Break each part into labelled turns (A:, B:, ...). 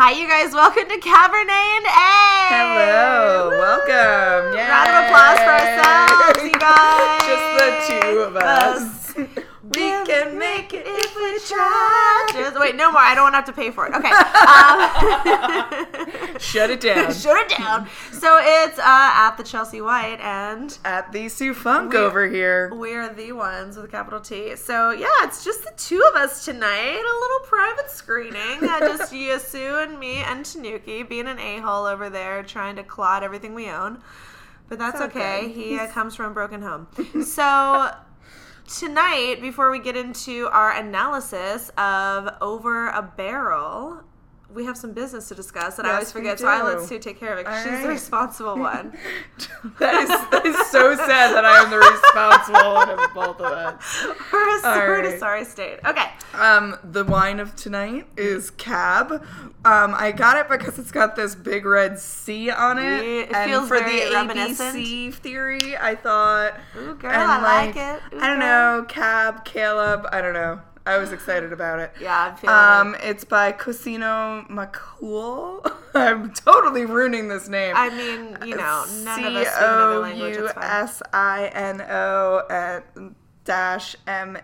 A: Hi, you guys. Welcome to Cabernet and A.
B: Hello.
A: Woo!
B: Welcome. Yay.
A: Round of applause for ourselves, you guys.
B: Just the two of us. We can make it if we try.
A: Wait, no more. I don't want to have to pay for it. Okay.
B: Shut it down.
A: Shut it down. So it's at the Chelsea White and
B: at the Sue Funk over here.
A: We're the ones with a capital T. So yeah, it's just the two of us tonight. A little private screening. Just you, Sue, and me, and Tanuki being an a-hole over there trying to clod everything we own. But that's okay. He comes from a broken home. So tonight, before we get into our analysis of Over a Barrel, we have some business to discuss that I always forget, so I let Sue take care of it because she's the responsible one.
B: that is so sad that I am the responsible one of both of us.
A: We're in a sorry state. Okay.
B: The wine of tonight is Cab. I got it because it's got this big red C on it.
A: It
B: and
A: feels
B: for
A: very
B: the
A: reminiscent.
B: ABC theory, I thought,
A: ooh, girl, I like it. Ooh,
B: I don't know, Cab, Caleb, I don't know. I was excited about it.
A: Yeah, I'm feeling it.
B: It's by Cosino McCool. I'm totally ruining this name.
A: I mean, you know, none of us speak another language. It's fine.
B: COUSINO dash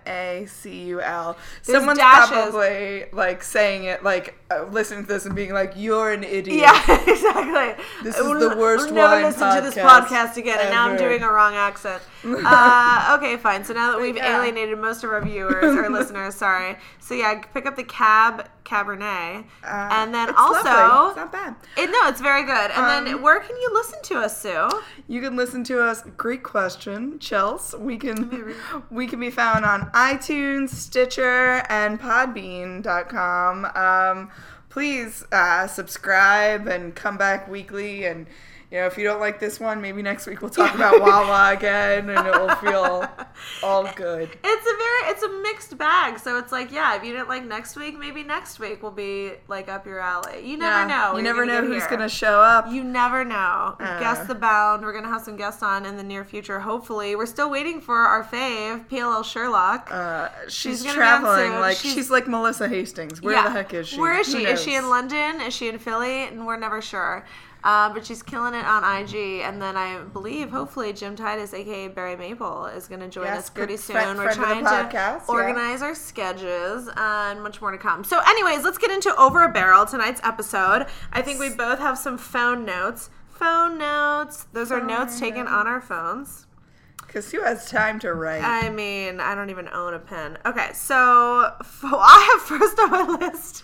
B: MACUL.
A: There's
B: Someone's
A: dashes.
B: probably like saying it, like listening to this and being like, "You're an idiot."
A: Yeah, exactly.
B: This is the worst
A: I'll never
B: wine
A: listen to this
B: podcast
A: podcast again, and
B: ever.
A: now I'm doing a wrong accent. Okay, fine. So now that we've alienated most of our viewers or listeners, sorry. So yeah, pick up the Cabernet, and then
B: it's
A: also
B: lovely. It's not bad.
A: It's very good. And then where can you listen to us, Sue?
B: You can listen to us. Great question, Chels. We can be found on iTunes, Stitcher, and Podbean.com. Please subscribe and come back weekly. And if you don't like this one, maybe next week we'll talk about Wawa again, and it will feel all good.
A: It's a mixed bag. So it's like, yeah, if you didn't like next week, maybe next week will be like up your alley. You never know.
B: You never know who's going to show up.
A: You never know. Guests abound. We're going to have some guests on in the near future, hopefully. We're still waiting for our fave, PLL Sherlock.
B: She's traveling. She's like Melissa Hastings. Where the heck is she?
A: Where is she? Is she in London? Is she in Philly? And we're never sure. But she's killing it on IG, and then I believe, hopefully, Jim Titus, aka Barry Maple, is going to join us pretty soon. We're trying to organize our schedules, and much more to come. So, anyways, let's get into Over a Barrel, tonight's episode. I think we both have some phone notes. Those are notes taken on our phones.
B: Because who has time to write?
A: I mean, I don't even own a pen. Okay, so I have first on my list.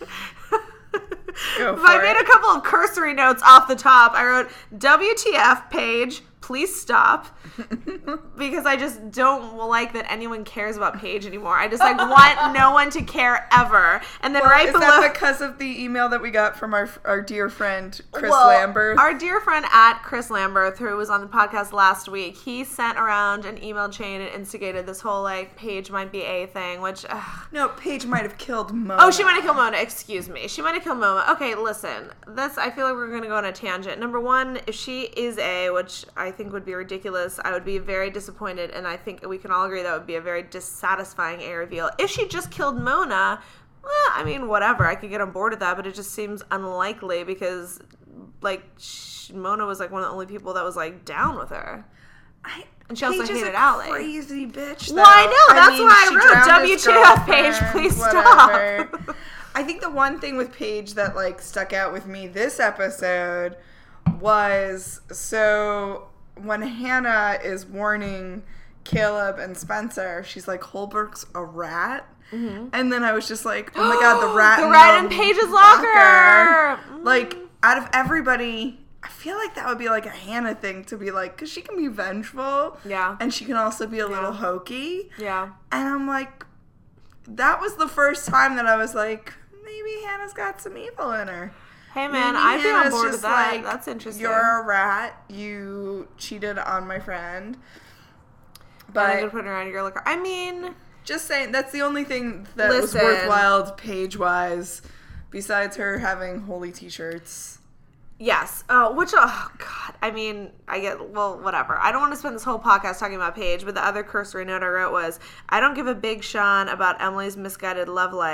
A: I made a couple of cursory notes off the top. I wrote, WTF, Paige, please stop. Because I just don't like that anyone cares about Paige anymore. I just want no one to care ever. And then right below...
B: Is that because of the email that we got from our dear friend, Chris Lambert?
A: Our dear friend at Chris Lambert, who was on the podcast last week, he sent around an email chain and instigated this whole, Paige might be a thing, which...
B: No, Paige might have killed Mona.
A: Oh, she might have killed Mona. Excuse me. She might have killed Mona. Okay, listen. I feel like we're going to go on a tangent. Number one, if she is which I think would be ridiculous, I would be very disappointed, and I think we can all agree that would be a very dissatisfying A reveal. If she just killed Mona, well, I mean, whatever. I could get on board with that, but it just seems unlikely because, Mona was, one of the only people that was, down with her. And she also hated Allie.
B: Crazy bitch, though.
A: Well, I know. That's why I wrote WTF, Paige, please stop.
B: I think the one thing with Paige that, stuck out with me this episode was, so when Hannah is warning Caleb and Spencer, she's like, Holbrook's a rat. Mm-hmm. And then I was just like, oh my God, the rat
A: in Paige's locker.
B: Out of everybody, I feel like that would be a Hannah thing to be because she can be vengeful.
A: Yeah.
B: And she can also be a little hokey.
A: Yeah.
B: And I'm like, that was the first time that I was like, maybe Hannah's got some evil in her.
A: Hey man, I'd be on board with that. That's interesting.
B: You're a rat. You cheated on my friend. But
A: I'm gonna put her on your liquor. I mean,
B: just saying, that's the only thing that was worthwhile Paige-wise, besides her having holy t-shirts.
A: Yes. Oh, God. I mean, whatever. I don't want to spend this whole podcast talking about Paige, but the other cursory note I wrote was, I don't give a big Sean about Emily's misguided love life.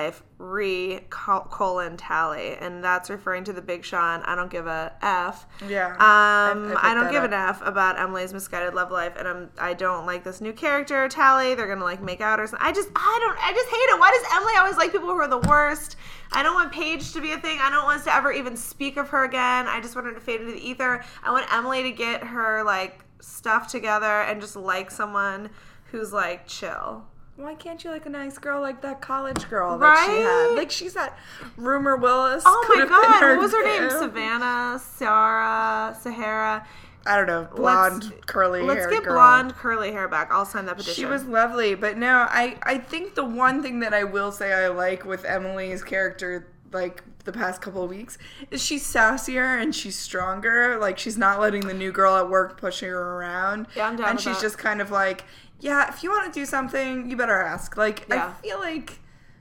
A: Tally, and that's referring to the Big Sean I don't give a F.
B: Yeah.
A: I don't give an F about Emily's misguided love life, and I don't like this new character, Tally. They're gonna like make out or something. I just hate it. Why does Emily always like people who are the worst? I don't want Paige to be a thing. I don't want us to ever even speak of her again. I just want her to fade into the ether. I want Emily to get her like stuff together and just like someone who's like chill.
B: Why can't you like a nice girl like that college girl that she had? Like, she's that Rumor Willis.
A: Oh my God. What was her name? Savannah, Sahara.
B: I don't know. Blonde, curly hair.
A: Let's get
B: girl.
A: Blonde, curly hair back. I'll sign that petition.
B: She was lovely. But no, I think the one thing that I will say I like with Emily's character, like, the past couple of weeks, is she's sassier and she's stronger. Like, she's not letting the new girl at work push her around.
A: Yeah, I'm down
B: and
A: with
B: she's
A: that.
B: just kind of like, yeah, if you want to do something, you better ask. Like,
A: Yeah.
B: I feel like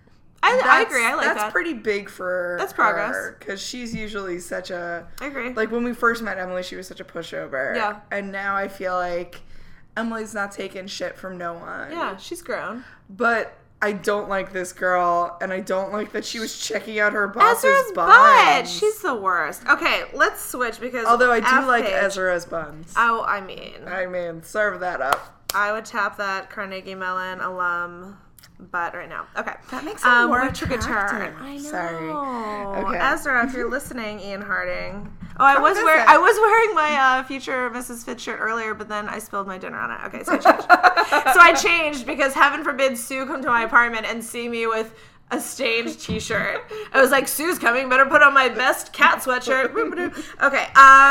A: I agree. I like that.
B: That's pretty big for
A: That's progress.
B: because she's usually such a.
A: I agree.
B: Like, when we first met Emily, she was such a pushover.
A: Yeah.
B: And now I feel like Emily's not taking shit from no one.
A: Yeah, she's grown.
B: But I don't like this girl, and I don't like that she was checking out her boss's
A: Ezra's butt.
B: buns.
A: She's the worst. Okay, let's switch because
B: Although I do
A: F
B: like
A: Paige.
B: Ezra's buns.
A: Oh, I mean,
B: serve that up.
A: I would tap that Carnegie Mellon alum butt right now. Okay.
B: That makes it more
A: we took a turn.
B: attractive.
A: I know.
B: Sorry. Okay.
A: Ezra, if you're listening, Ian Harding. Oh, I
B: Come
A: was
B: visit.
A: wearing my future Mrs. Fitz shirt earlier, but then I spilled my dinner on it. Okay, so I changed because heaven forbid Sue come to my apartment and see me with a stained t-shirt. I was like, Sue's coming, better put on my best cat sweatshirt. Okay,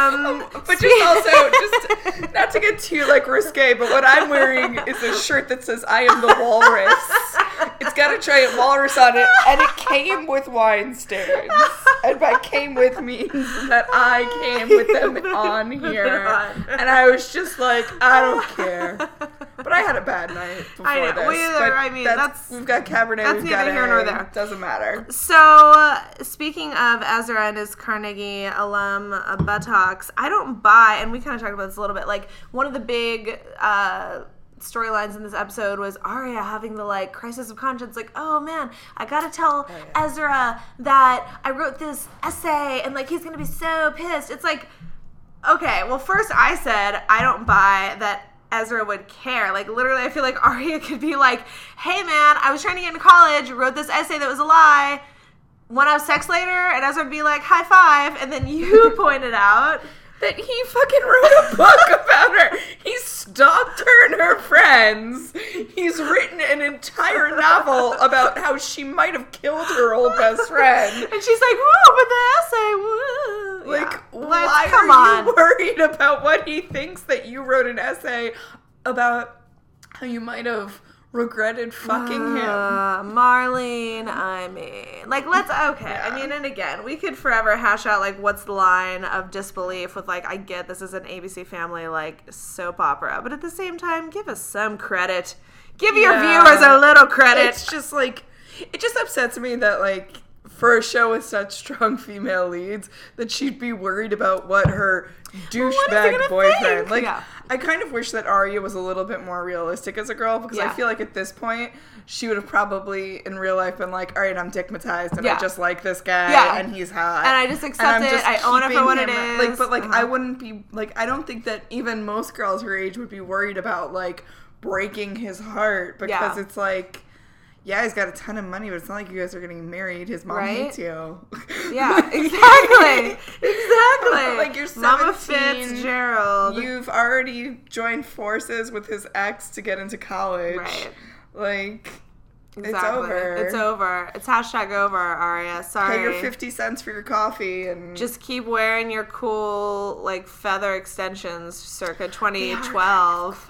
B: But just also, just not to get too like risque, but what I'm wearing is a shirt that says I am the walrus. It's got a giant walrus on it, and it came with wine stains. And by came with means that I came with them on here. And I was just like, I don't care. But I had a bad night before
A: I know.
B: this. We've got Cabernet,
A: that's
B: we've got
A: neither here nor
B: egg.
A: there.
B: Doesn't matter.
A: So, speaking of Ezra and his Carnegie alum buttocks, I don't buy, and we kind of talked about this a little bit, like, one of the big storylines in this episode was Arya having the, like, crisis of conscience, like, oh, man, I gotta tell Ezra that I wrote this essay, and, like, he's gonna be so pissed. It's like, okay, well, first I said I don't buy that Ezra would care. Like, literally, I feel like Arya could be like, hey, man, I was trying to get into college, wrote this essay that was a lie, want to have sex later? And Ezra would be like, high five. And then you pointed out
B: that he fucking wrote a book about her. He stalked her and her friends. He's written an entire novel about how she might have killed her old best friend.
A: And she's like, woo, but the essay, woo.
B: Like,
A: yeah.
B: why
A: come
B: are
A: on.
B: you worried about what he thinks that you wrote an essay about how you might have regretted fucking him?
A: Marlene, I mean, like, I mean, and again, we could forever hash out, like, what's the line of disbelief with, like, I get this is an ABC Family, like, soap opera, but at the same time, give us some credit. Give your viewers a little credit.
B: It's just, like, it just upsets me that, like, for a show with such strong female leads, that she'd be worried about what her douchebag boyfriend.
A: Think?
B: Like,
A: yeah.
B: I kind of wish that Arya was a little bit more realistic as a girl, because I feel like at this point, she would have probably in real life been like, all right, I'm dickmatized, and I just like this guy, and he's hot.
A: And I just accept it, I own it for what it is.
B: Like, but, like, I wouldn't be, like, I don't think that even most girls her age would be worried about, like, breaking his heart, because it's like, yeah, he's got a ton of money, but it's not like you guys are getting married. His mom hates you.
A: Yeah, exactly. Exactly.
B: Like, you're 17.
A: Mama Fitzgerald.
B: You've already joined forces with his ex to get into college.
A: Right.
B: Like,
A: exactly.
B: it's over.
A: It's over. It's hashtag over, Arya. Sorry.
B: Pay your 50 cents for your coffee and
A: just keep wearing your cool, like, feather extensions circa 2012.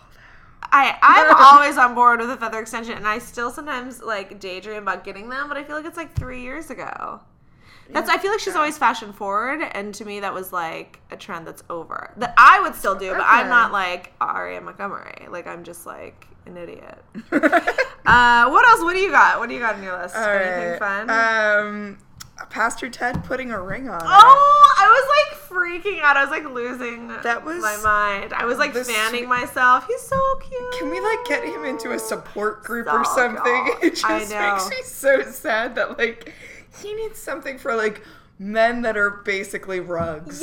A: I'm always on board with a feather extension, and I still sometimes, like, daydream about getting them, but I feel like it's, like, 3 years ago. I feel like she's always fashion forward, and to me that was, like, a trend that's over. That I would still do, but I'm not, like, Arya Montgomery. Like, I'm just, like, an idiot. What else? What do you got? What do you got on your list?
B: All
A: Anything
B: right.
A: fun?
B: Pastor Ted putting a ring on her.
A: Oh, I was like freaking out. I was like losing my mind. I was like fanning myself. He's so cute.
B: Can we like get him into a support group or something? It just makes me so sad that like he needs something for like men that are basically rugs.
A: Yeah.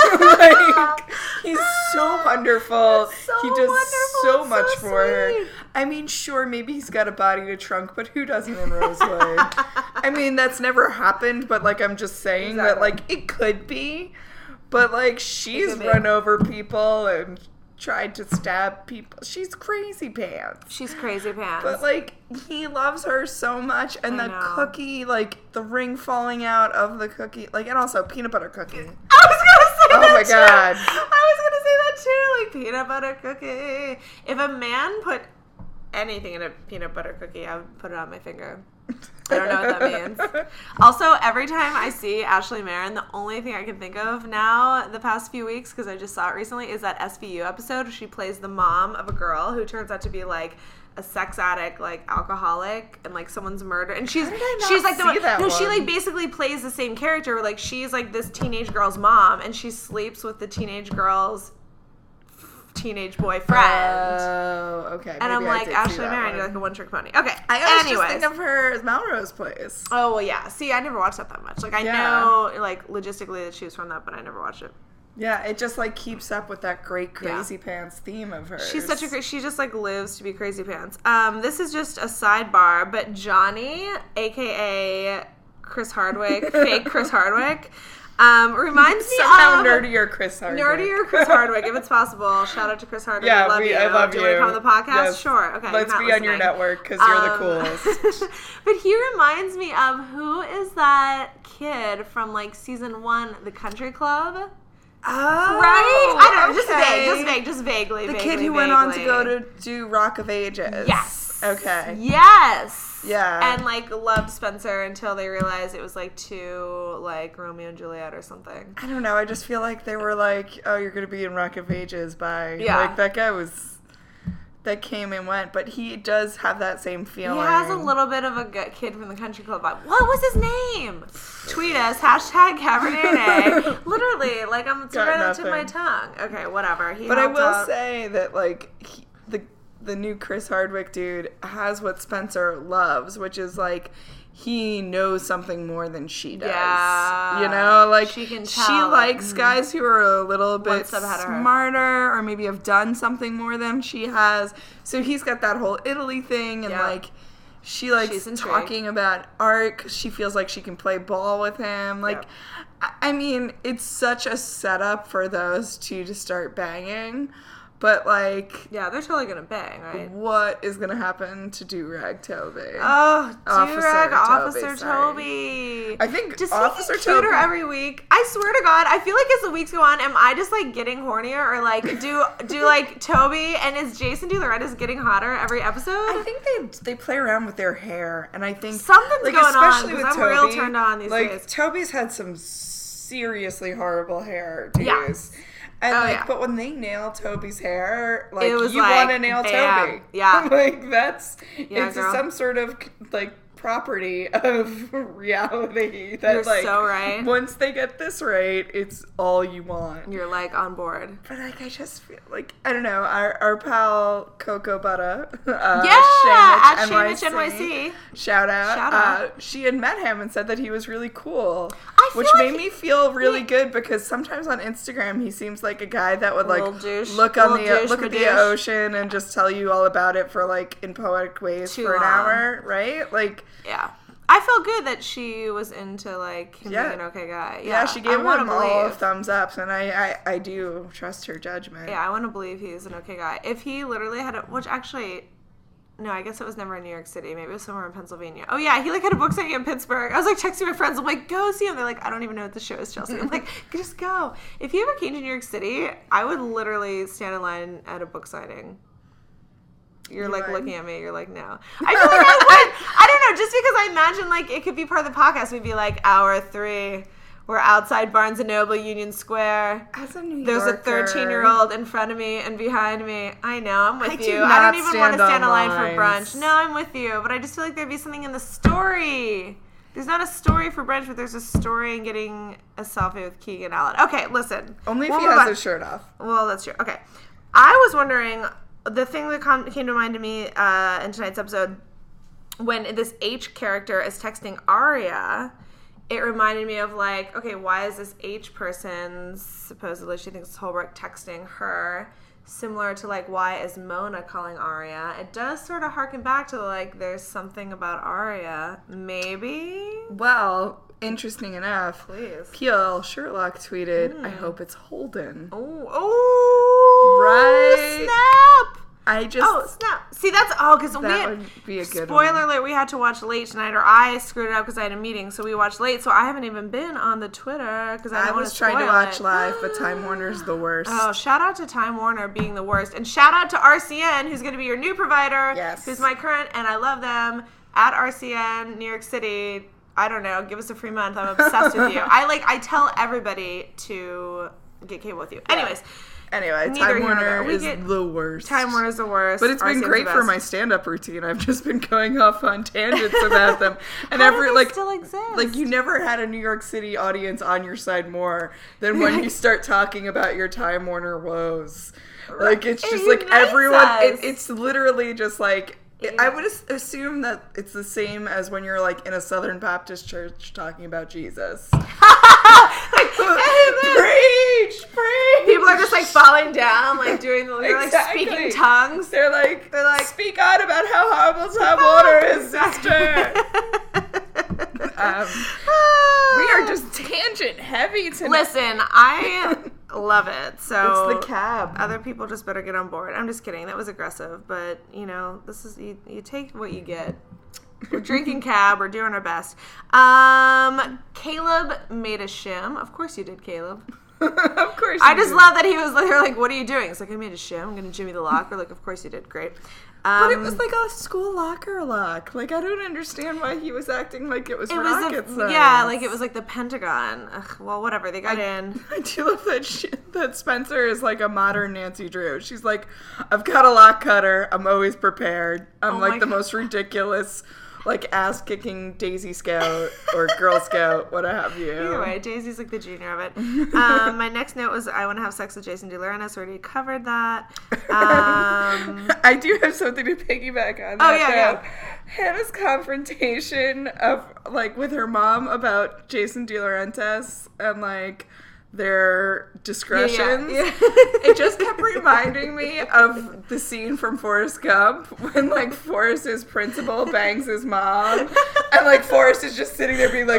B: Like, he's so wonderful. He does so much for her. I mean, sure, maybe he's got a body in a trunk, but who doesn't in Rosewood? I mean, that's never happened, but like, I'm just saying that like, it could be. But like, she's run over people and tried to stab people. She's crazy pants.
A: She's crazy pants.
B: But like, he loves her so much, and the cookie, like the ring falling out of the cookie, like, and also peanut butter cookie.
A: I was gonna say that.
B: Oh my god.
A: I was gonna say that too, like peanut butter cookie. If a man put anything in a peanut butter cookie, I would put it on my finger. I don't know what that means. Also, every time I see Ashley Marin, the only thing I can think of now, the past few weeks, because I just saw it recently, is that SVU episode where she plays the mom of a girl who turns out to be like a sex addict, like alcoholic, and like someone's murdered. And she's like the one. No, she like basically plays the same character. Like she's like this teenage girl's mom, and she sleeps with the teenage girl's teenage boyfriend.
B: Oh, okay.
A: And I'm like, Ashley Marin, you're like a one-trick pony. Okay.
B: I always just think of her as Melrose Place.
A: Oh, well, yeah. See, I never watched that much. Like, I know, like, logistically that she was from that, but I never watched it.
B: Yeah, it just, like, keeps up with that great Crazy Pants theme of hers.
A: She's such a great... She just, like, lives to be Crazy Pants. This is just a sidebar, but Johnny, a.k.a. Chris Hardwick, fake Chris Hardwick... reminds me
B: somehow
A: of
B: nerdier Chris Hardwick.
A: Nerdier Chris Hardwick, if it's possible. Shout out to Chris Hardwick.
B: Yeah,
A: I love you.
B: I love you.
A: Do you want to come on the podcast?
B: Yes.
A: Sure. Okay.
B: Let's be on your network because you're the coolest.
A: But he reminds me of, who is that kid from like season 1, The Country Club?
B: Oh,
A: right? I don't know.
B: Okay.
A: Just vaguely.
B: The kid who went on to go to do Rock of Ages.
A: Yes.
B: Okay.
A: Yes.
B: Yeah.
A: And like loved Spencer until they realized it was like too like Romeo and Juliet or something.
B: I don't know. I just feel like they were like, oh, you're going to be in Rock of Ages by...
A: Yeah.
B: Like that guy was... That came and went, but he does have that same feeling.
A: He has a little bit of a kid from the Country Club vibe. What was his name? Tweet us, #Cabernet. Literally, like it's right up to my tongue. Okay, whatever.
B: But I will say that like the new Chris Hardwick dude has what Spencer loves, which is like he knows something more than she does.
A: Yeah.
B: You know, like
A: she can tell.
B: She likes guys who are a little bit smarter or maybe have done something more than she has. So he's got that whole Italy thing, and like she likes talking about art 'cause she feels like she can play ball with him. Like, I mean, it's such a setup for those two to start banging. But, like...
A: Yeah, they're totally gonna bang, right?
B: What is gonna happen to Do-Rag Toby?
A: Oh, Do-Rag Officer Toby.
B: I think
A: just
B: Officer
A: Toby...
B: Toby...
A: cuter every week. I swear to God, I feel like as the weeks go on, am I just, like, getting hornier? Or, like, do like, Toby and is Jason DeLoretto getting hotter every episode?
B: I think they play around with their hair, and I think...
A: Something's
B: like,
A: going on,
B: especially with
A: I'm
B: Toby,
A: real turned on these days.
B: Like, Toby's had some seriously horrible hair to use. And but when they nail Toby's hair, like, you want to nail Toby.
A: Yeah.
B: Like, that's, it's some sort of, like, property of reality that,
A: You're
B: like,
A: so right.
B: Once they get this right, it's all you want.
A: You're, like, on board.
B: But, like, I just feel like, I don't know, our pal Coco Butter,
A: at Shamitch NYC.
B: Shout out. She had met him and said that he was really cool, which
A: like
B: made me feel really good because sometimes on Instagram he seems like a guy that would like look at the ocean and just tell you all about it for like in poetic ways for an hour, right? Like,
A: yeah. I felt good that she was into like him being an okay guy.
B: Yeah, she gave him all thumbs ups, and I do trust her judgment.
A: Yeah, I want to believe he's an okay guy. If he literally had which actually, no, I guess it was never in New York City. Maybe it was somewhere in Pennsylvania. Oh yeah, he like had a book signing in Pittsburgh. I was like texting my friends. I'm like, go see him. They're like, I don't even know what the show is, Chelsea. I'm like, just go. If he ever came to New York City, I would literally stand in line at a book signing. You're like looking at me. You're like, no. I feel like I would. I don't know. Just because I imagine like it could be part of the podcast. We'd be like, hour 3. We're outside Barnes & Noble, Union Square.
B: As a New
A: There's
B: Yorker,
A: a 13-year-old in front of me and behind me. I know, I'm with you. I don't even want to stand in line for brunch. No, I'm with you. But I just feel like there'd be something in the story There's not a story for Branch, but there's a story in getting a selfie with Keegan Allen. Okay, listen.
B: Only if he has his shirt off.
A: Well, that's true. Okay. I was wondering, the thing that came to mind to me in tonight's episode, when this H character is texting Arya, it reminded me of like, okay, why is this H person, supposedly she thinks it's Holbrook, texting her? Similar to like, why is Mona calling Arya? It does sort of harken back to like, there's something about Arya. Maybe?
B: Well, interesting enough.
A: Please.
B: P.L. Sherlock tweeted, I hope it's Holden.
A: Oh,
B: right.
A: Snap!
B: Oh,
A: snap. See, that's because
B: that would be a good
A: spoiler
B: one.
A: alert, we had to watch late tonight, or I screwed it up because I had a meeting, so we watched late, so I haven't even been on the Twitter because I
B: was trying to watch live, but Time Warner's the worst.
A: Oh, shout out to Time Warner being the worst, and shout out to RCN, who's going to be your new provider, who's my current, and I love them, at RCN, New York City. I don't know, give us a free month. I'm obsessed with you. I tell everybody to get cable with you. Anyways.
B: Anyway, Time Warner is the worst.
A: Time Warner's the worst.
B: But it's been great for my stand-up routine. I've just been going off on tangents about them. And
A: still exist?
B: Like, you never had a New York City audience on your side more than when you start talking about your Time Warner woes. Like, it's just like everyone, it's literally just like, I would assume that it's the same as when you're like in a Southern Baptist church talking about Jesus. Preach!
A: People are just like falling down, like doing the, they're like speaking tongues.
B: They're like, speak on about how horrible Time Warner is, sister. We are just tangent heavy tonight.
A: Listen, I love it. So
B: it's the cab.
A: Other people just better get on board. I'm just kidding. That was aggressive, but this is you take what you get. We're drinking cab. We're doing our best. Caleb made a shim. Of course you did, Caleb.
B: Of course.
A: I just love that he was like, "What are you doing?" It's like, "I made a shim. I'm gonna Jimmy the lock." We're like, "Of course you did. Great."
B: But it was like a school locker lock. Like, I don't understand why he was acting like it was rocket science.
A: Yeah, like it was like the Pentagon. Ugh, well, whatever. They got in.
B: I do love that Spencer is like a modern Nancy Drew. She's like, I've got a lock cutter. I'm always prepared. I'm like the most ridiculous, like ass-kicking Daisy Scout or Girl Scout, what have you.
A: Either way, Daisy's like the junior of it. My next note was I want to have sex with Jason DeLaurentis. Already covered that.
B: I do have something to piggyback on.
A: Oh, yeah.
B: Hannah's confrontation of like with her mom about Jason DeLaurentis and like their discretions. Yeah. It just kept reminding me of the scene from Forrest Gump when like Forrest's principal bangs his mom and like Forrest is just sitting there being like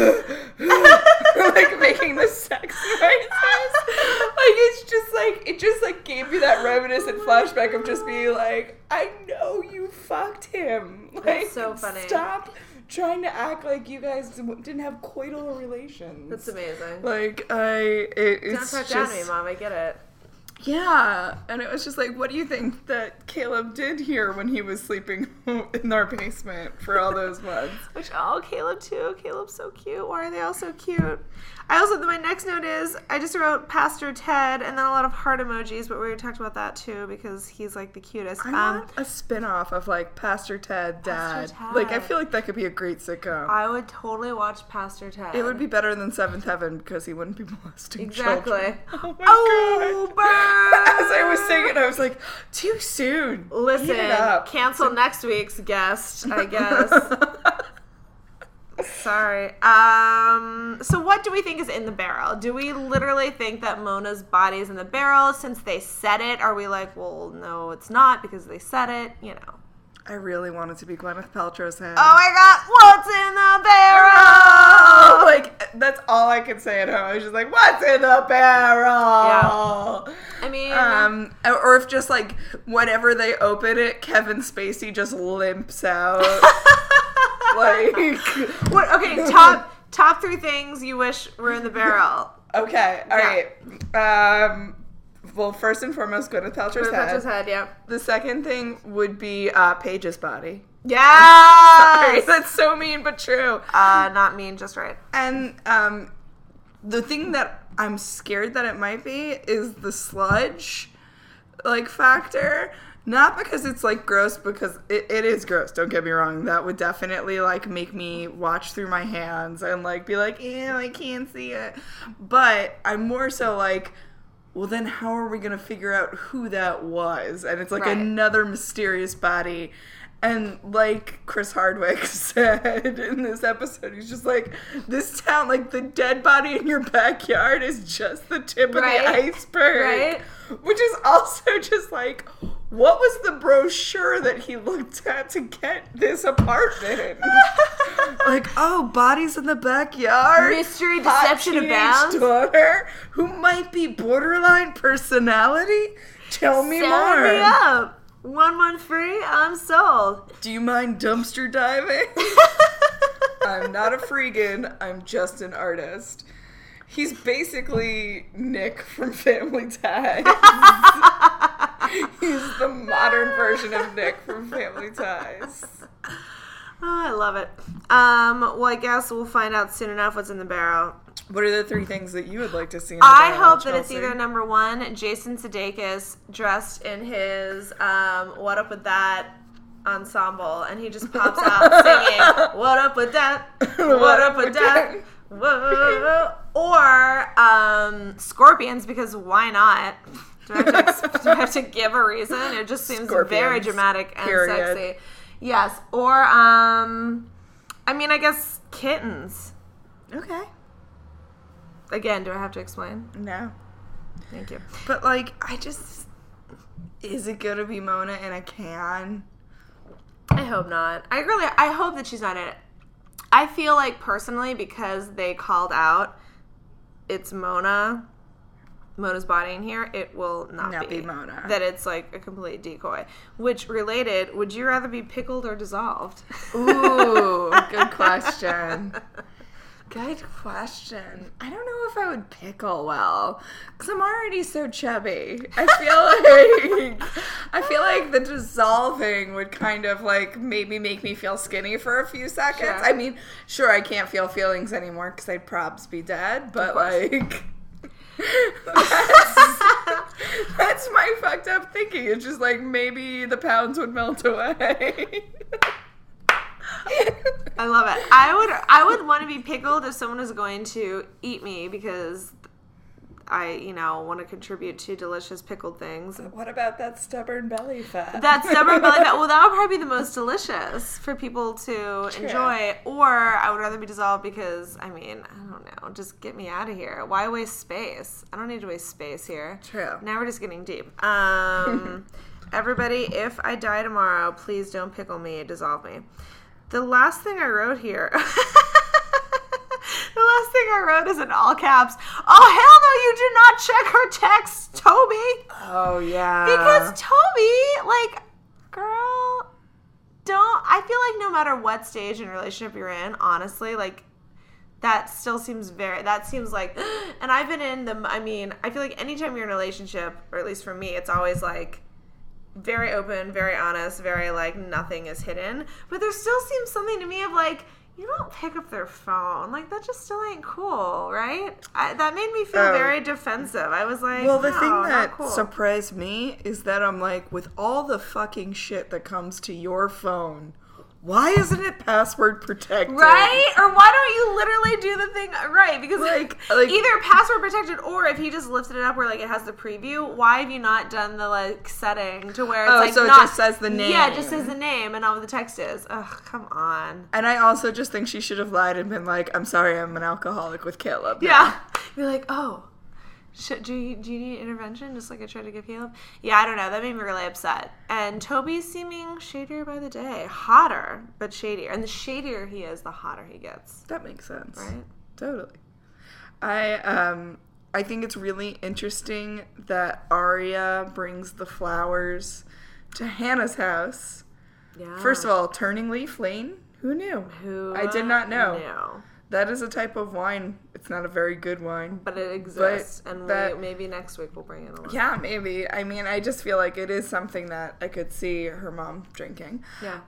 B: like making the sex noises. Like it just gave me that reminiscent flashback of just being like, I know you fucked him. Like,
A: that's so funny.
B: Stop trying to act like you guys didn't have coital relations.
A: That's amazing.
B: Like, it's
A: don't talk down to me, Mom. I get it.
B: Yeah, and it was just like, what do you think that Caleb did here when he was sleeping in our basement for all those months?
A: Caleb too. Caleb's so cute. Why are they all so cute? My next note is, I just wrote Pastor Ted and then a lot of heart emojis, but we already talked about that too because he's like the cutest.
B: I want a spin-off of like Pastor Ted Dad. Pastor Ted. Like, I feel like that could be a great sitcom.
A: I would totally watch Pastor Ted.
B: It would be better than Seventh Heaven because he wouldn't be molesting
A: children.
B: Oh my God. Burn! As I was saying it, I was like, too soon.
A: Listen, cancel next week's guest, I guess. Sorry. So what do we think is in the barrel? Do we literally think that Mona's body is in the barrel since they said it? Are we like, well, no, it's not because they said it,
B: I really want it to be Gwyneth Paltrow's head.
A: Oh my God, what's in the barrel?
B: Like, that's all I could say at home. I was just like, what's in the barrel?
A: Yeah. I mean,
B: or if just like whenever they open it, Kevin Spacey just limps out. Like,
A: what? Okay, top 3 things you wish were in the barrel.
B: Okay, all right. Well, first and foremost, Gwyneth Paltrow's head.
A: Yeah.
B: The second thing would be Paige's body.
A: Yeah.
B: Sorry, that's so mean but true.
A: Not mean, just right.
B: And the thing that I'm scared that it might be is the sludge factor. Not because it's, like, gross, because it is gross, don't get me wrong. That would definitely, like, make me watch through my hands and, like, be like, ew, I can't see it. But I'm more so like, well, then how are we going to figure out who that was? And it's, like, another mysterious body. And like Chris Hardwick said in this episode, he's just like, this town, like, the dead body in your backyard is just the tip of the iceberg. Right? Which is also just like, what was the brochure that he looked at to get this apartment? Like, oh, bodies in the backyard.
A: Mystery deception abounds.
B: Daughter who might be borderline personality. Tell me more.
A: Sign me up. 1 month free, I'm sold.
B: Do you mind dumpster diving? I'm not a freegan, I'm just an artist. He's basically Nick from Family Ties. He's the modern version of Nick from Family Ties.
A: Oh, I love it. Well, I guess we'll find out soon enough what's in the barrel.
B: What are the 3 things that you would like to see in the barrel,
A: I hope that
B: Chelsea?
A: it's either number 1, Jason Sudeikis dressed in his What Up With That ensemble, and he just pops out singing What Up With That, What Up With That, whoa. Or Scorpions, because why not? Do I have to give a reason? It just seems very dramatic and sexy. Yes. Or, I mean, I guess Kittens.
B: Okay.
A: Again, do I have to explain?
B: No.
A: Thank you.
B: But, like, is it going to be Mona in a can?
A: I hope not. I hope that she's not in it. I feel like, personally, because they called out it's Mona's body in here, it will not be
B: Mona.
A: That it's, like, a complete decoy. Which, related, would you rather be pickled or dissolved?
B: Ooh, good question. Good question. I don't know if I would pickle well, because I'm already so chubby. I feel like the dissolving would kind of, like, maybe make me feel skinny for a few seconds. Sure. I mean, sure, I can't feel feelings anymore because I'd probs be dead, but, like, that's my fucked up thinking. It's just like, maybe the pounds would melt away.
A: I love it. I would want to be pickled if someone is going to eat me, because I, want to contribute to delicious pickled things.
B: What about that stubborn belly fat?
A: That stubborn belly fat. Well, that would probably be the most delicious for people to enjoy. Or I would rather be dissolved because, I don't know, just get me out of here. Why waste space? I don't need to waste space here.
B: True.
A: Now we're just getting deep. Everybody, if I die tomorrow, please don't pickle me, dissolve me. The last thing I wrote here, is in all caps. Oh, hell no, you did not check her text, Toby.
B: Oh, yeah.
A: Because Toby, girl, I feel like no matter what stage in relationship you're in, honestly, that still seems like, and I've been in I feel like anytime you're in a relationship, or at least for me, it's always very open, very honest, very nothing is hidden. But there still seems something to me of you don't pick up their phone. That just still ain't cool, right? That made me feel very defensive. I was like,
B: well, the thing that surprised me is that I'm with all the fucking shit that comes to your phone, why isn't it password protected?
A: Right? Or why don't you literally do the thing right? Because either password protected, or if he just lifted it up where it has the preview, why have you not done the setting to where it's
B: so it just says the name?
A: Yeah, it just says the name and all what the text is. Ugh, come on.
B: And I also just think she should have lied and been I'm sorry, I'm an alcoholic with Caleb.
A: Yeah. You're oh. Do you need intervention? Just like I tried to give Caleb? Yeah, I don't know. That made me really upset. And Toby's seeming shadier by the day. Hotter, but shadier. And the shadier he is, the hotter he gets.
B: That makes sense.
A: Right?
B: Totally. I think it's really interesting that Arya brings the flowers to Hannah's house.
A: Yeah.
B: First of all, Turning Leaf Lane. Who knew? I did not know. That is a type of wine. It's not a very good wine.
A: But it exists. And maybe next week we'll bring it along.
B: Yeah, maybe. I just feel like it is something that I could see her mom drinking.
A: Yeah.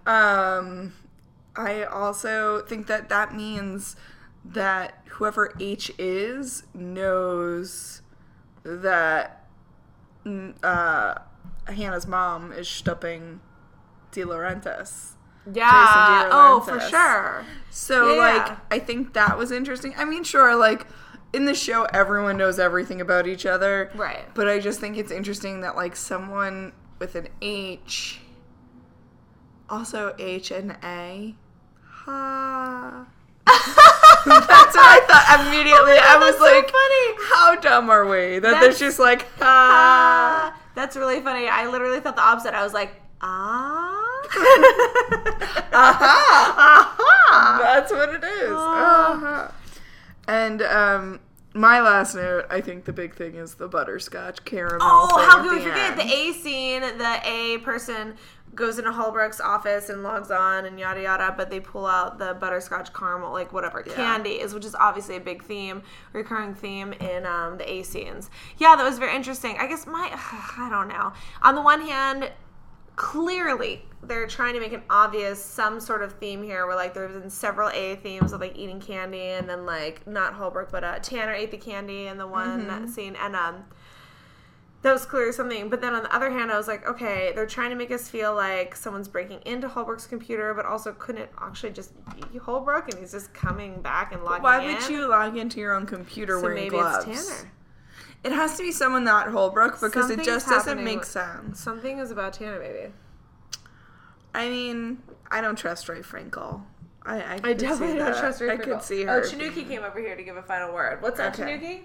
B: I also think that means that whoever H is knows that Hannah's mom is stupping De Laurentiis.
A: Yeah.
B: Jason De
A: Oh, for
B: Laurentiis.
A: sure.
B: So,
A: Yeah.
B: like, I think that was interesting. I mean, sure, like, in the show, everyone knows everything about each other.
A: Right.
B: But I just think it's interesting that, like, someone with an H, also H and A. Ha. That's what I thought immediately. I was
A: that's so
B: like,
A: funny.
B: how dumb are we? That
A: That's-
B: there's just like, ha.
A: That's really funny. I literally thought the opposite. I was like, ah.
B: Aha.
A: Aha.
B: That's what it is.
A: Ah.
B: And my last note, I think the big thing is the butterscotch caramel.
A: Oh,
B: thing
A: how
B: at
A: could we
B: the
A: forget
B: end.
A: the A scene? The A person goes into Holbrook's office and logs on and yada yada, but they pull out the butterscotch caramel, like whatever, candy is, which is obviously a big theme, recurring theme in the A scenes. Yeah, that was very interesting. I guess I don't know. On the one hand, clearly they're trying to make an obvious some sort of theme here where like there's been several A themes of like eating candy and then like not Holbrook but Tanner ate the candy in the one scene and that was clearly something. But then on the other hand I was like, okay, they're trying to make us feel like someone's breaking into Holbrook's computer, but also couldn't it actually just be Holbrook and he's just coming back and logging
B: Why
A: in?
B: would you log into your own computer
A: So
B: wearing
A: maybe
B: gloves?
A: it's Tanner.
B: It has to be someone not Holbrook because
A: Something's
B: it just doesn't
A: happening
B: make
A: with-
B: sense.
A: Something is about Tanner, baby.
B: I mean, I don't trust Ray Frankel. I
A: I definitely don't trust her.
B: I could see her.
A: Oh, Tanuki came over here to give a final word. What's up,
B: Okay.
A: Tanuki?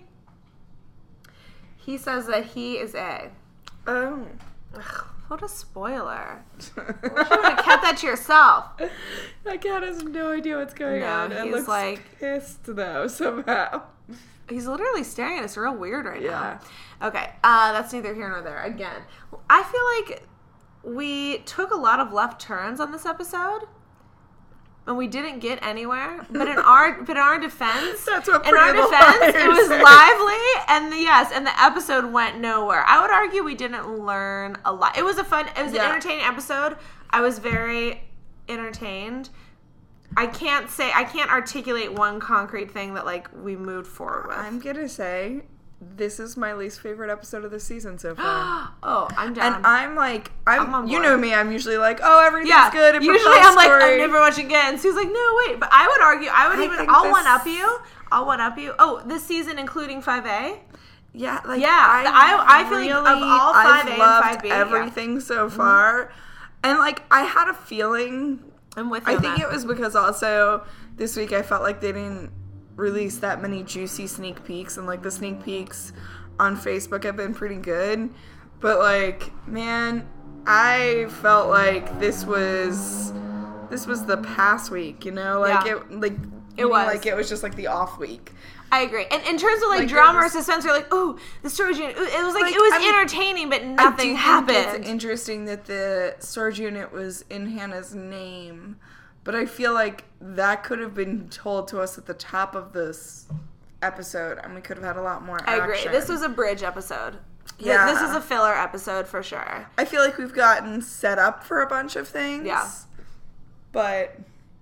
A: He says that he is A.
B: Oh.
A: Ugh, what a spoiler. You would have kept that to yourself.
B: That cat has no idea what's going
A: No,
B: on. And
A: he's
B: looks
A: like-
B: pissed though somehow.
A: He's literally staring at us real weird right
B: Yeah.
A: now. Okay, that's neither here nor there. Again, I feel like we took a lot of left turns on this episode. And we didn't get anywhere, but in our defense,
B: That's what
A: in our
B: Pretty Little
A: defense, it
B: Liars
A: was
B: is.
A: lively, and the episode went nowhere. I would argue we didn't learn a lot. It was an entertaining episode. I was very entertained. I can't articulate one concrete thing that like we moved forward with.
B: I'm gonna say this is my least favorite episode of the season so far.
A: Oh, I'm down.
B: And I'm like,
A: I'm on
B: you
A: board.
B: know me, I'm usually like, oh, everything's
A: yeah,
B: good. It
A: usually
B: propels
A: I'm like,
B: story.
A: I'm never watching again. So he's like, no, wait. But I would argue,
B: think
A: I'll
B: this-
A: one up you. I'll one up you. Oh, this season including 5A.
B: Yeah, like
A: Yeah, I feel like of all 5A
B: I've
A: and
B: loved
A: 5B, yeah.
B: everything so far, and like I had a feeling.
A: I'm with you.
B: I
A: on
B: think
A: that.
B: it was because also this week I felt like they didn't release that many juicy sneak peeks, and like the sneak peeks on Facebook have been pretty good, but like man, I felt like this was the past week, you know, like
A: Yeah.
B: it
A: was.
B: like it was just like the off week.
A: I agree. And in terms of like
B: Like,
A: drama
B: it
A: or
B: was-
A: suspense, you're like, ooh, the storage unit. It was like,
B: Like,
A: it was
B: I mean,
A: entertaining, but
B: I do
A: nothing
B: think
A: happened.
B: It's interesting that the storage unit was in Hannah's name, but I feel like that could have been told to us at the top of this episode, and we could have had a lot more
A: I
B: action.
A: agree. This was a bridge episode.
B: Yeah.
A: This is a filler episode for sure.
B: I feel like we've gotten set up for a bunch of things.
A: Yeah.
B: But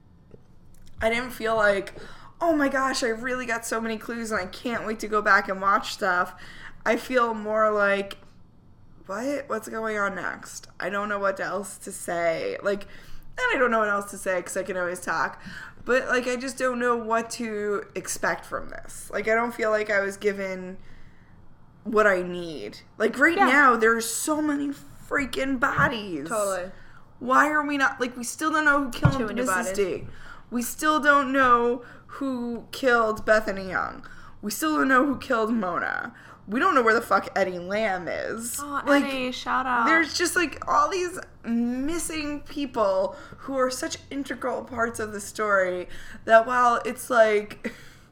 B: I didn't feel like, oh my gosh, I really got so many clues and I can't wait to go back and watch stuff. I feel more like, what? What's going on next? I don't know what else to say. Like, and I don't know what else to say because I can always talk. But, like, I just don't know what to expect from this. Like, I don't feel like I was given what I need. Like, right
A: Yeah.
B: now, there's so many freaking bodies.
A: Totally.
B: Why are we not, like, we still don't know who
A: Too
B: killed
A: many
B: Mrs.
A: bodies.
B: D. We still don't know who killed Bethany Young. We still don't know who killed Mona. We don't know where the fuck Eddie Lamb is.
A: Oh,
B: like,
A: Eddie, shout out.
B: there's just, like, all these missing people who are such integral parts of the story that while it's like,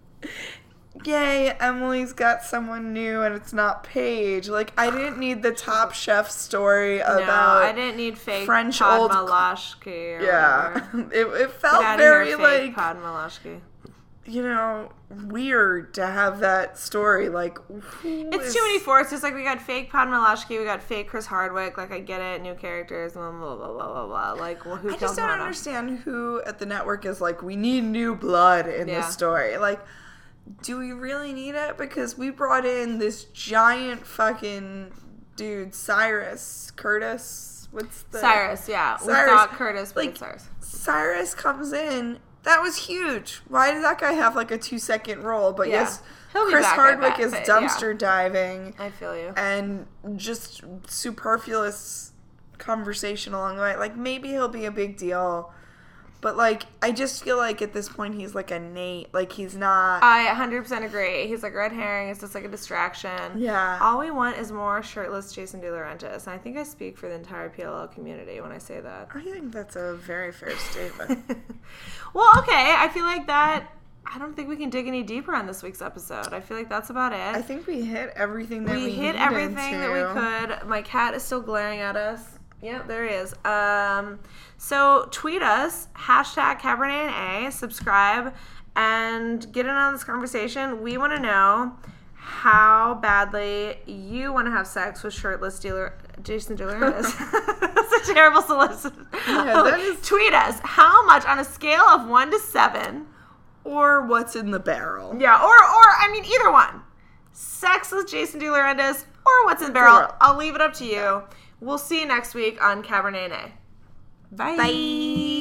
B: yay, Emily's got someone new and it's not Paige. Like, I didn't need the Top Chef story
A: no,
B: about...
A: I didn't need fake
B: French
A: Padma
B: old-
A: Lasky or
B: Yeah.
A: whatever.
B: It felt
A: Get outta
B: very,
A: here, fake
B: like,
A: Padma Lasky.
B: you know, weird to have that story. Like,
A: It's too many forces. Like, we got fake Padma Lasky, we got fake Chris Hardwick. Like, I get it, new characters, blah, blah, blah, blah, blah, blah. Like, well, who
B: I
A: killed
B: just don't
A: Mona?
B: understand who at the network is like, we need new blood in
A: Yeah.
B: this story. Like, do we really need it? Because we brought in this giant fucking dude, Curtis. What's the
A: Cyrus? Yeah, we
B: Cyrus.
A: thought Curtis, but
B: Like,
A: it's Cyrus.
B: Cyrus comes in. That was huge. Why did that guy have like a 2-second role? But
A: Yeah.
B: yes,
A: He'll be
B: Chris
A: back, I
B: Hardwick
A: bet,
B: is
A: but,
B: dumpster diving
A: I feel you.
B: and just superfluous conversation along the way. Like, maybe he'll be a big deal. But, like, I just feel like at this point he's like a Nate. Like, he's not.
A: I 100% agree. He's like red herring. It's just like a distraction.
B: Yeah.
A: All we want is more shirtless Jason DeLaurentis. And I think I speak for the entire PLL community when I say that.
B: I think that's a very fair statement.
A: Well, okay. I feel like that. I don't think we can dig any deeper on this week's episode. I feel like that's about it.
B: I think we hit everything that we
A: hit
B: needed
A: everything
B: to.
A: that we could. My cat is still glaring at us. Yep, there he is. So tweet us, #Cabernet&A, subscribe, and get in on this conversation. We want to know how badly you want to have sex with shirtless Jason DeLaurentis. That's a terrible solicit.
B: Yeah, that is-
A: Tweet us, how much on a scale of 1 to 7?
B: Or what's in the barrel.
A: Yeah, or I mean, either one. Sex with Jason DeLaurentis or what's in the barrel. I'll leave it up to you. We'll see you next week on Cabernet. Bye.
B: Bye.